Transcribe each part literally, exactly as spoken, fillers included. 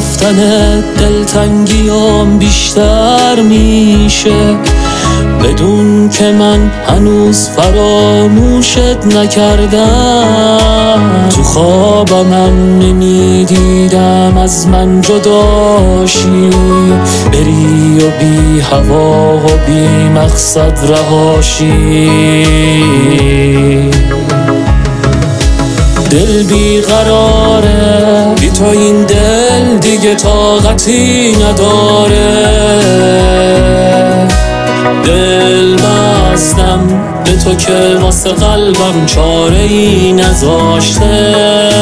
رفتن دلتنگیام بیشتر میشه، بدون که من هنوز فراموشت نکردم. تو خوابم نمیدیدم از من جداشی، بری و بی هوا و بی مقصد رهاشی. دل بی قراره، بی تو این دل دیگه طاقتی نداره. دل بستم به تو که واسه قلبم چاره ای نذاشته.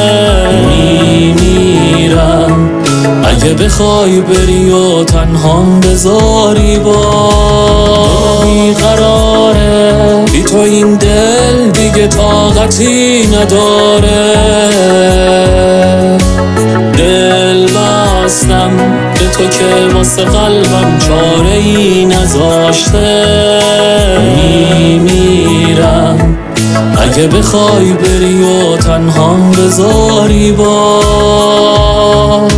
میمیرم اگه بخوای بری و تنهام بذاری. با بی قراره، بی تو این دل دیگه طاقتی نداره. دل بستم به تو که واسه قلبم چاره ای نذاشته. میمیرم اگه بخوای بری و تنهام بذاری باز.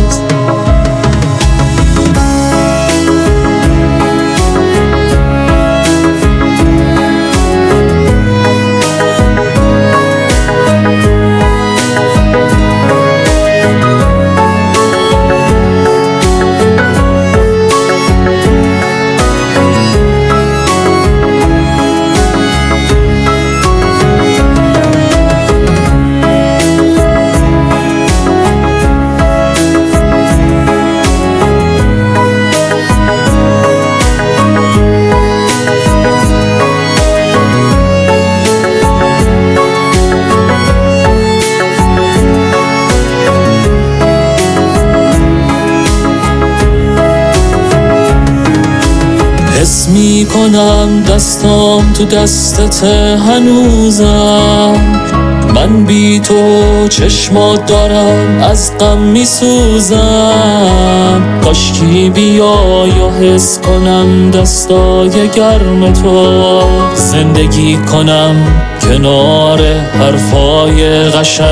حس می کنم دستام تو دستت هنوزم. من بی تو چشمات دارم از غم می سوزم. کاشکی بیا یا حس کنم دستای گرم تو، زندگی کنم کنار حرفای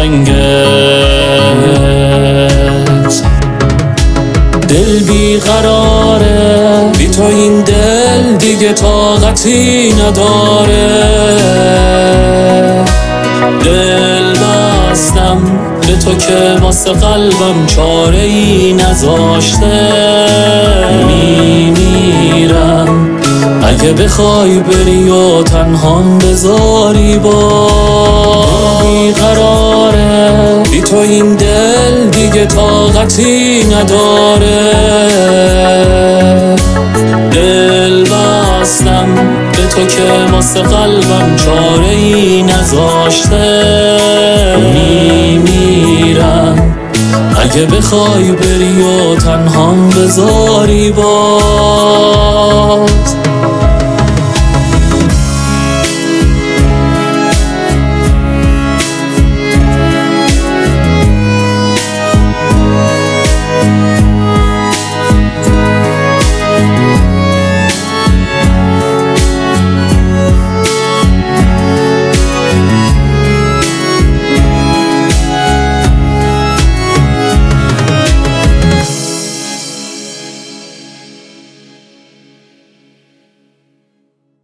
قشنگت. دل بی قراره، بی تو این دل دیگه طاقتی نداره. دل بستم به تو که واسه قلبم چاره ای نذاشته. میمیرم اگه بخوای بری و تنهام بذاری. با بی قراره، بی تو این دل دیگه طاقتی نداره. دل بستم به تو که واسه قلبم چاره ای نذاشته. میمیرم اگه بخوای بری و تنهام بذاری باز.